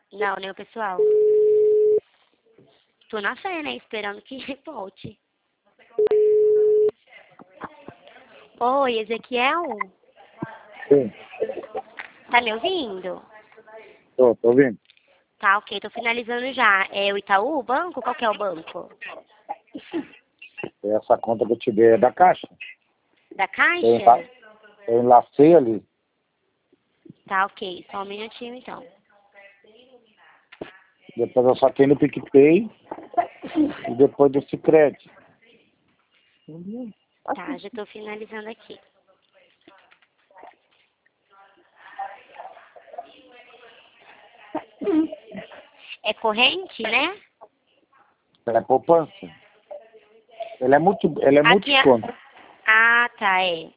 Não, nem o pessoal. Tô na fé, né? Esperando que volte. Oi, Ezequiel? Sim, Tá me ouvindo? tô ouvindo. Tá, ok, tô finalizando já. É o Itaú, o banco? Qual que é o banco? Essa conta que eu te dei é da Caixa. Da Eu, Caixa? eu enlacei ali. Tá, ok, só um minutinho então. Depois eu saquei no PicPay e depois do Sicredi. Tá, já tô finalizando aqui. É corrente, né? É poupança. Ele é Aqui é... multiconto. Ah, tá, é.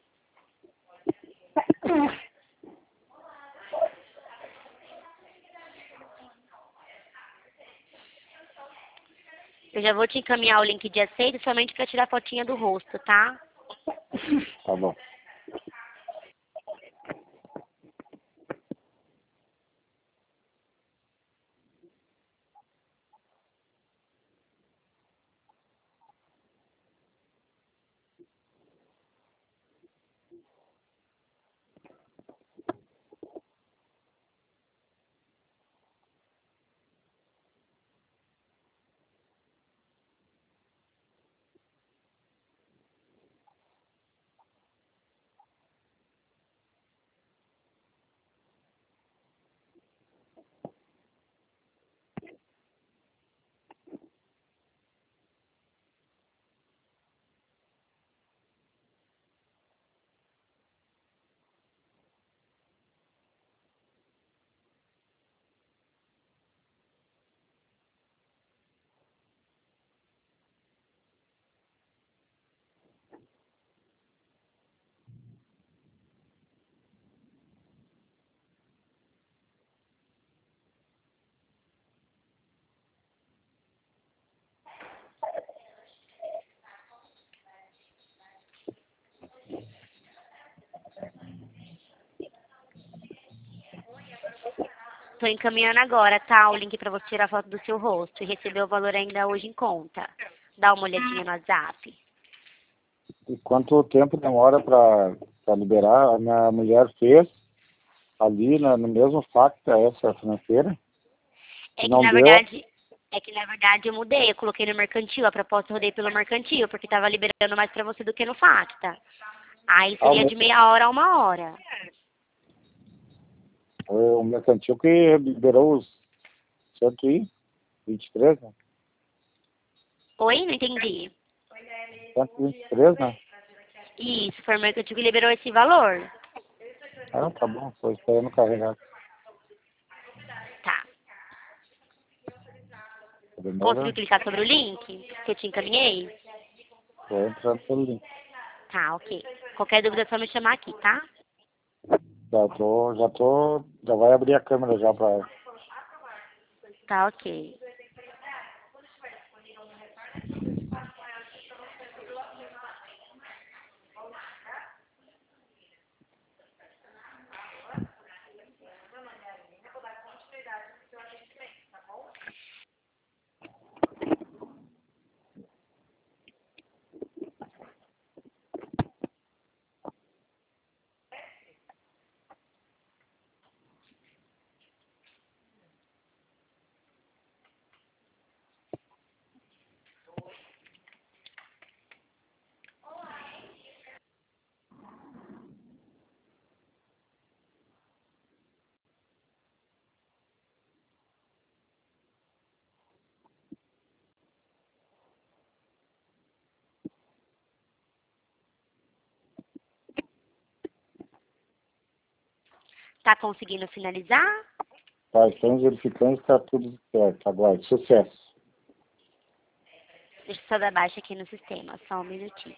Eu já vou te encaminhar o link de aceito somente pra tirar a fotinha do rosto, tá? Tá bom. Tô encaminhando agora, tá? O link pra você tirar foto do seu rosto e receber o valor ainda hoje em conta. Dá uma olhadinha no WhatsApp. E quanto tempo demora para liberar? A minha mulher fez ali no mesmo fax essa financeira. É E que não na deu. verdade, eu mudei, eu coloquei no mercantil, a proposta eu rodei pelo mercantil, porque tava liberando mais pra você do que no Facta. Aí seria de meia hora a uma hora. O mercantil que liberou os 123, né? Oi? Não entendi. 123, né? Isso, foi o mercantil que liberou esse valor. Ah, tá bom, tô esperando carregar. Tá. Demora, Conseguiu clicar sobre o link que eu te encaminhei? tô entrando pelo link. Tá, ok. Qualquer dúvida é só me chamar aqui, tá? Já vai abrir a câmera já pra... Tá, ok. Tá conseguindo finalizar? Tá, estamos verificando que tá tudo certo. Agora, sucesso. Deixa eu só dar baixa aqui no sistema, só um minutinho.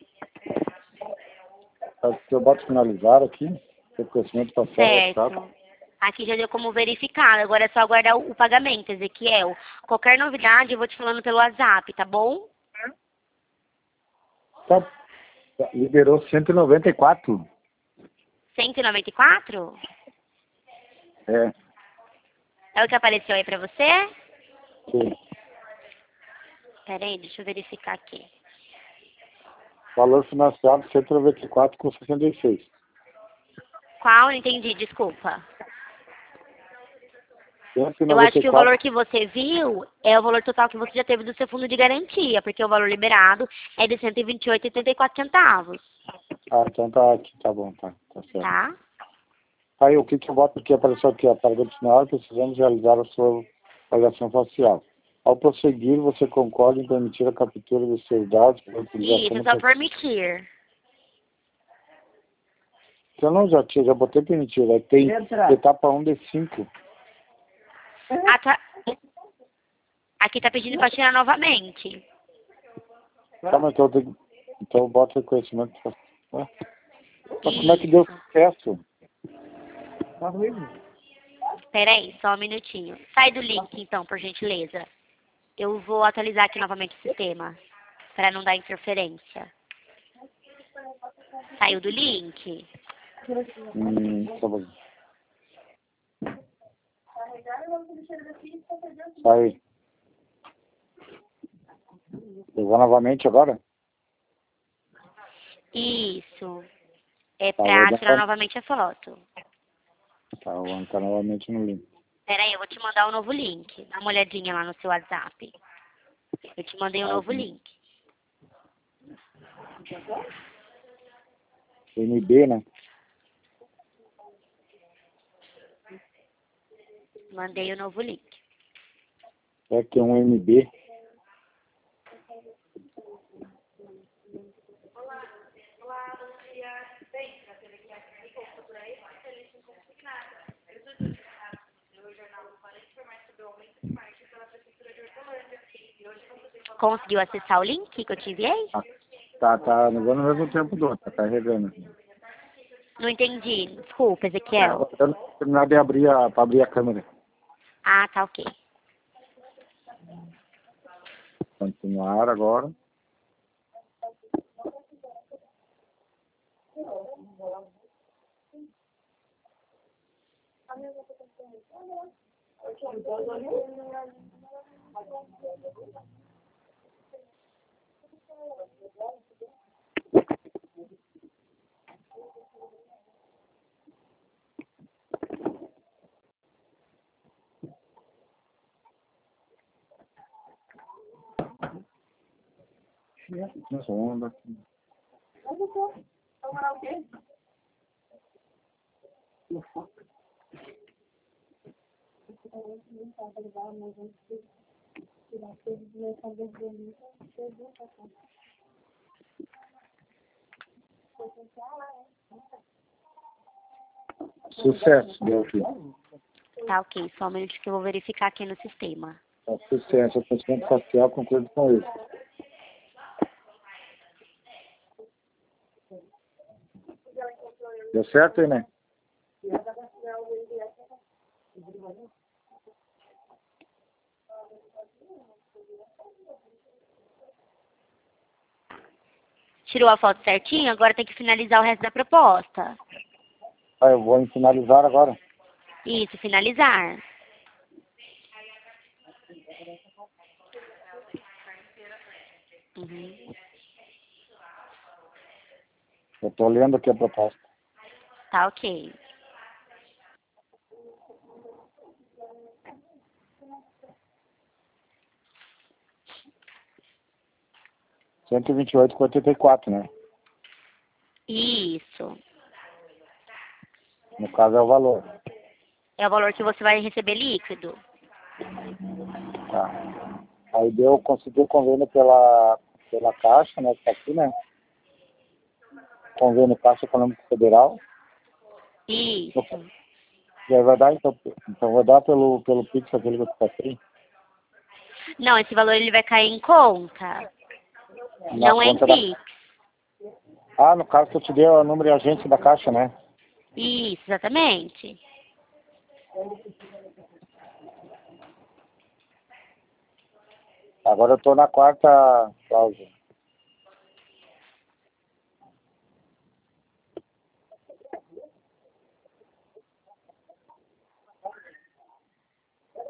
Tá, se eu boto finalizar aqui, reconhecimento facial WhatsApp. Certo. Aqui já deu como verificado, agora é só aguardar o pagamento, Ezequiel. Qualquer novidade eu vou te falando pelo WhatsApp, tá bom? Tá, liberou 194. 194? É, É o que apareceu aí pra você? Sim. Pera aí, deixa eu verificar aqui. Valor financiado 194,66. Qual? Não entendi, desculpa. Eu acho que o 194. valor que você viu é o valor total que você já teve do seu fundo de garantia, porque o valor liberado é de 128,84 centavos, Ah, então tá aqui, tá bom, tá certo. tá? Aí, o que eu boto aqui? Apareceu aqui, ó. Para continuar, precisamos realizar a sua avaliação facial. Ao prosseguir, você concorda em permitir a captura dos seus dados para utilização Isso, no só processo. permitir. Eu não já botei permitir. Aí tem etapa 1 de 5. Ah, tá. Aqui tá pedindo pra tirar novamente. Tá, mas então eu boto reconhecimento. Mas como é que deu Isso. sucesso? Pera aí, só um minutinho. Sai do link, então, por gentileza. Eu vou atualizar aqui novamente o sistema, para não dar interferência. Saiu do link? Tá bom. Sai. Eu vou novamente agora? Isso. É Tá, pra vou tirar dar. novamente a foto. Tá, eu vou entrar novamente no link. Pera aí, eu vou te mandar um novo link. Dá uma olhadinha lá no seu WhatsApp. Eu te mandei um Tá, novo link. MB, né? Mandei o novo link. É que é um MB. Conseguiu acessar o link que eu te enviei? Tá no mesmo tempo do outro, tá carregando. Não entendi. Desculpa, Ezequiel. Eu não terminar de pra abrir a câmera. Ah, tá ok. Continuar agora. Nessa onda. Sucesso, deu aqui. Tá ok. Só um minuto que eu vou verificar aqui no sistema. Sucesso, reconhecimento facial concordo com isso. Deu certo aí, né? Tirou a foto certinho? Agora tem que finalizar o resto da proposta. Ah, eu vou finalizar agora. Isso, finalizar. Uhum. Eu tô lendo aqui a proposta. Tá ok. Cento e vinte e oito com 84, né? Isso. No caso é o valor. É o valor que você vai receber líquido. Tá. Aí consegui o convênio pela Caixa, né? Que tá aqui, né? Convênio Caixa Econômica Federal. Isso. E aí vai dar, então vou dar pelo Pix aquele que eu passei. Não, esse valor ele vai cair em conta. Na Não é em conta da. Pix. Ah, no caso que eu te dei o número de agente da Caixa, né? Isso, exatamente. Agora eu tô na quarta cláusula.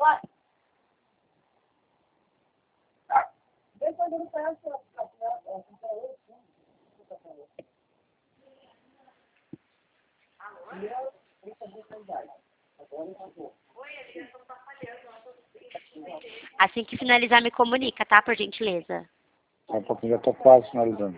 Assim que finalizar, me comunica, tá? Por gentileza. Só um pouquinho, já estou quase finalizando.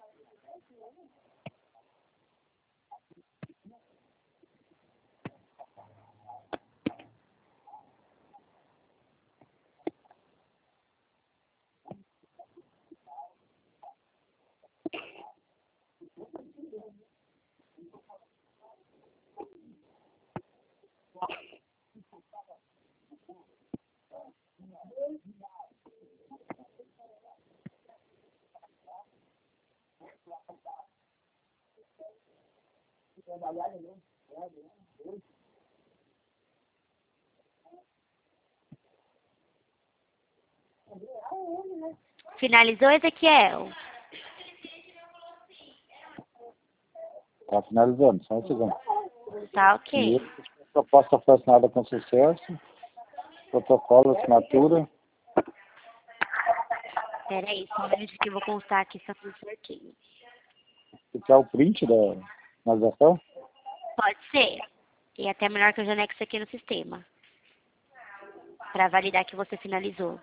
Finalizou, Ezequiel? Está finalizando, só um segundo. Tá ok. E proposta foi assinada com sucesso. Protocolo, assinatura. Peraí, só um minuto que eu vou constar aqui se tá tudo certinho. Você quer o print da finalização? Pode ser. E é até melhor que eu já anexo aqui no sistema. Para validar que você finalizou.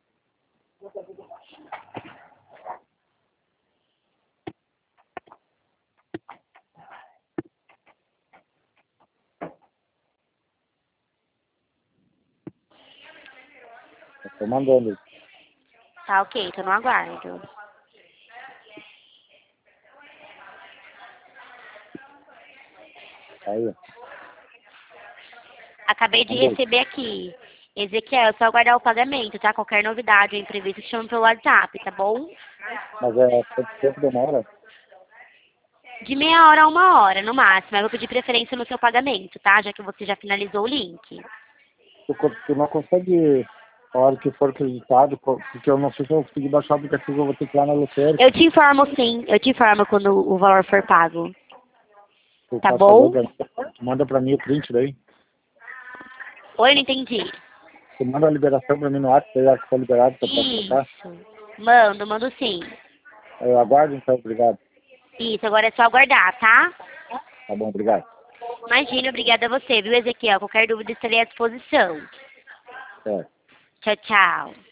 Estou mandando. Tá ok, tô no aguardo. Aí. Acabei de Mandei. receber aqui. Ezequiel, é só aguardar o pagamento, tá? Qualquer novidade ou imprevisto, chama pelo WhatsApp, tá bom? Mas é quanto tempo demora? De meia hora a uma hora, no máximo. Eu vou pedir preferência no seu pagamento, tá? Já que você já finalizou o link. Tu não consegue, a hora que for acreditado, porque eu não sei se eu conseguir baixar o aplicativo, eu vou ter que ir lá na lotérica. Eu te informo sim, eu te informo quando o valor for pago. Tu Tá faz bom? favor, tu manda pra mim o print daí. Oi, não entendi. Tu manda a liberação pra mim no WhatsApp, daí eu acho que tá liberado, que eu posso tocar. Isso. Mando sim. Eu aguardo, então, obrigado. Isso, agora é só aguardar, tá? Tá bom, obrigado. Imagina, obrigada a você, viu, Ezequiel? Qualquer dúvida estarei à disposição. É. Tchau, tchau.